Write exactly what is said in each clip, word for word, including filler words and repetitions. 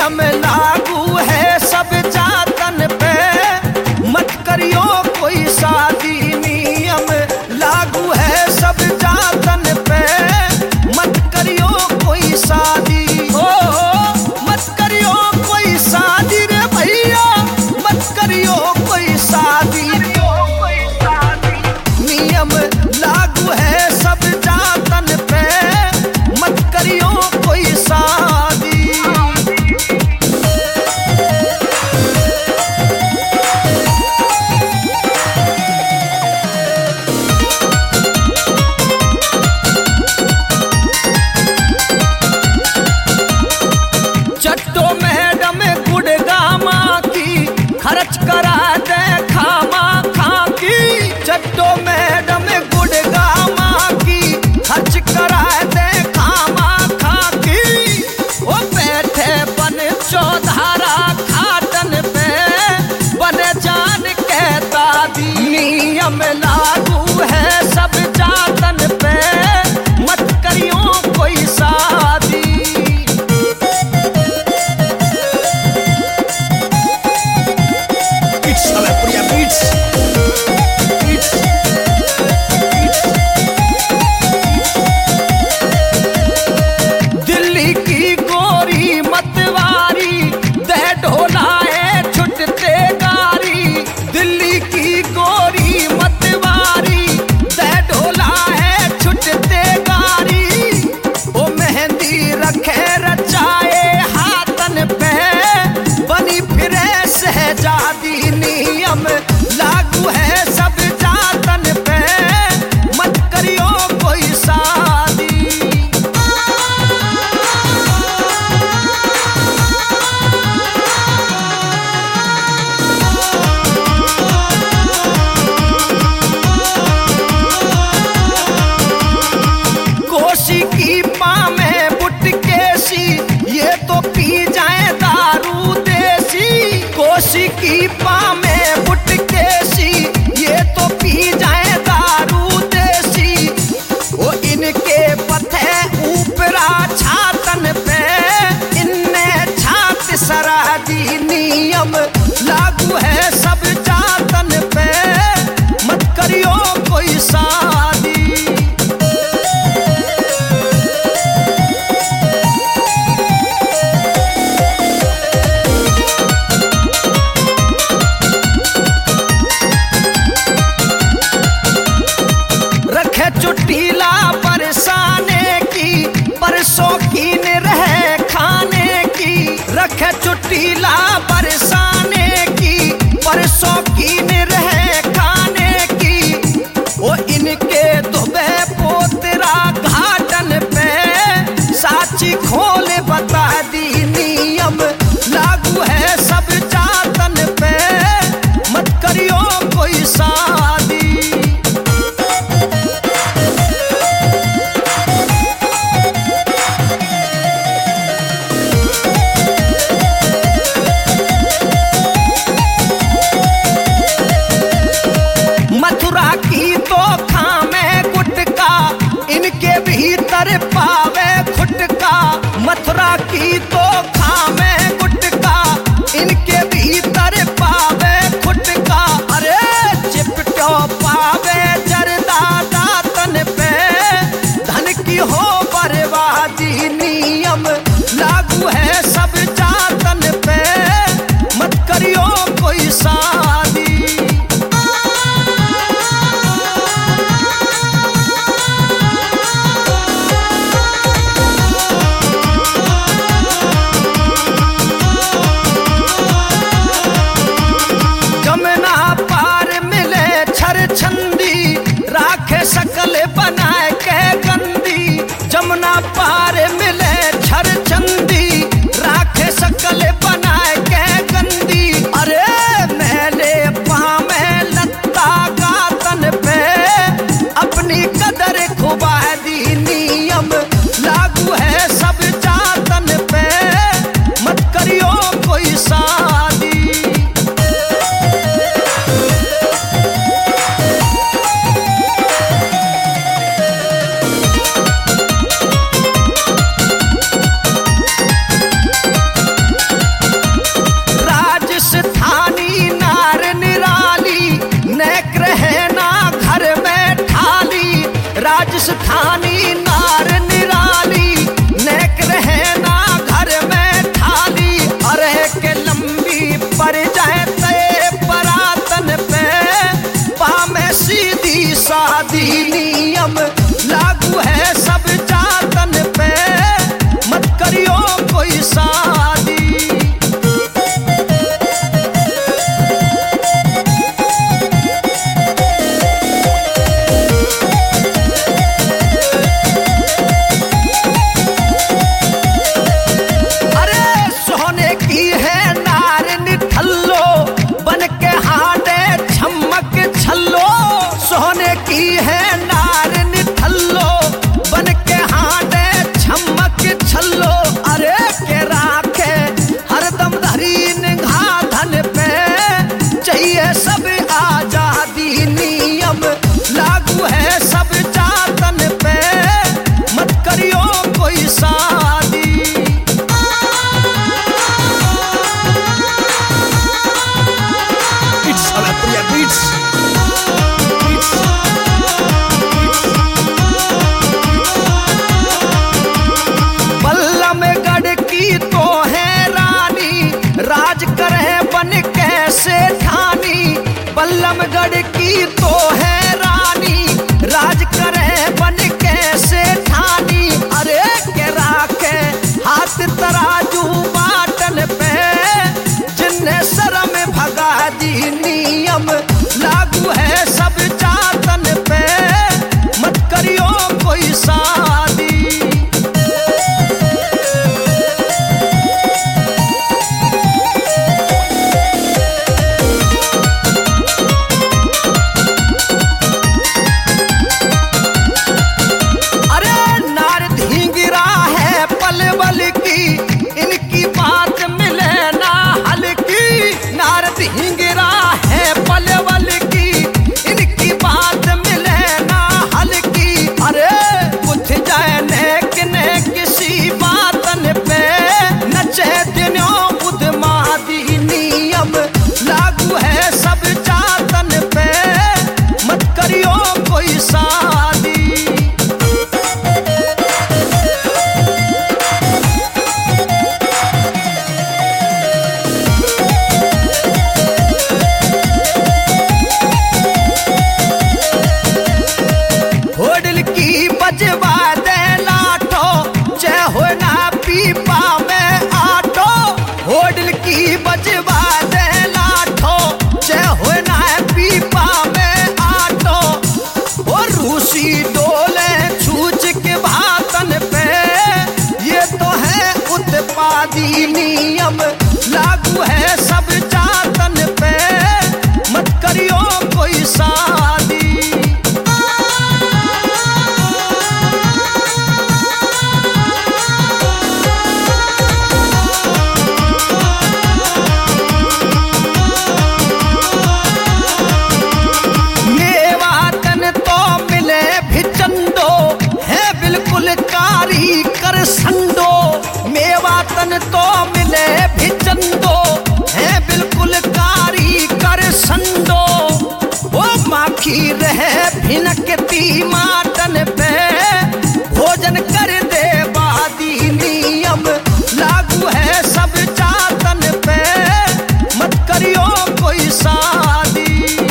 नियम लागू है सब जातन पे, मत करियो कोई शादी। नियम लागू है सब जातन पे, मत करियो कोई शादी। ओ मत करियो कोई शादी रे भैया, मत करियो कोई शादी। नियम लागू है सब जातन पे, मत करियो कोई शादी। चट्टो मैडम गुड़गामा की खर्च करा दे खामा खा की। चट्टो मैडम गुड़गामा की खर्च करा दे खामा खा की। वो बैठे बन चौधारा खाटन पे, बन जान के दादी। नियम लागू है सब जातन पे, मत करियो कोई शादी। दिल्ली की गोरी मतवारी, दे ढोलाए छुटते गारी। दिल्ली की गोरी मतवारी, दे ढोलाए छुटते गारी। ओ मेहंदी रखे रचाए हाथन पे, बनी फिरे शहजादी। नियम लागू है सब जातन पे, मत करियो कोई शादी। कोशी की पामे बुटकेसी, ये तो पी जाए दारू देसी। कोशी की पामे बुटकेसी, ये तो पी जाए दारू देसी। वो इनके पथे ऊपरा छातन पे, इनने छात सराजी। नियम लागू है सब जातन पे, मत करियो कोई शादी। रखे चुटीला बरसाने की, परसों की न रहे खाने की। रखे चुटीला बरसाने की, परसों की न रहे खाने की। वो इनके दुबे पोतरा घाटन पे, साची खोल बता दी। नियम लागू है सब जातन पे, मत करियो कोई शादी। मथुरा की तो खामे गुटका, इनके भीतर पावे खुटका। मथुरा की तो खामे गुटका, इनके भीतर पावे खुटका। अरे चिपटो पावे जरदा दातन पे, धन की हो बर्बादी। नियम लागू है सब जातन पे, मत करियो कोई शादी। राजस्थानी नार निराली, नेक रहे ना घर में थाली, अरे के लंबी पड़ जाए तय परातन पे, पामे सीधी सादी नियम लागू है सब जातन पे, मत करियो कोई शादी। सोने की है नार निठल्लो, बन के हाडे छमक छल्लो, अरे के राखे हरदम धरी निगाह धन पे, चाहिए सब आजादी नियम लागू है सब जातन पे, मत करियो कोई शादी। Beats, Priya beats। तो है रानी राज करे बन कैसे ठानी, बल्लमगढ़ की तो है रानी राज करे बन कैसे ठानी, अरे के राखे हाथ तराजू बाटन पे, जिन्हें शर्म भगा दी नियम लागू है सब जातन पे, मत करियो कोई शादी। इनकी बात मिले ना हल्की, नारद हिंगरा है पलवल की, इनकी बात मिले ना हल्की, अरे कुछ जाए नेक ने किसी बातन पे, नचे दिनों बुध मादी नियम लागू है सब जातन पे, मत करियो कोई शादी। बजवा दे लाठो जय हो ना पीपा में आटो, होडल की बजवा दे लाठो जय हो ना पीपा में आटो, और रूसी डोले छूच के भातन पे, ये तो है उत्पादी नियम लागू है सब जातन पे, मत करियो कोई शादी। कर संडो मेवातन तो मिले भी चंदो, है बिल्कुल कारी कर संडो, वो माखी रहे भिनकती माटन पे, भोजन कर दे बादी नियम लागू है सब जातन पे, मत करियो कोई शादी।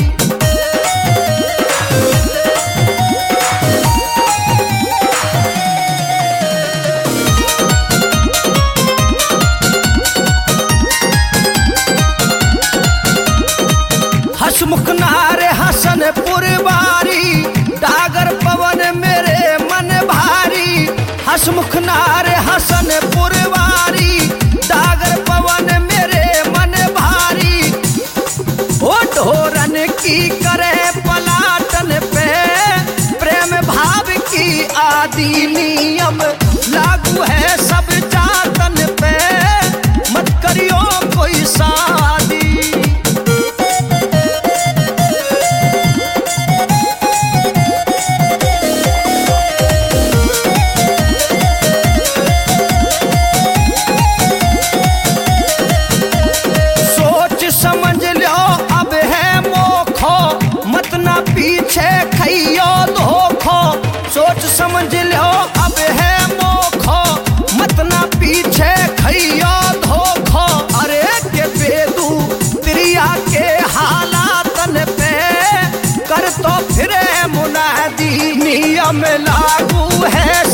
हसमुख नारे हसनपुर बारी, डागर पवन मेरे मन भारी, हसमुख नारे हसनपुर बारी, डागर पवन मेरे मन भारी, ओ ढोरन की करे पलाटन पे, प्रेम भाव की आदि नियम लागू है सब जातन पे, मत करियो कोई शादी। नियम लागू है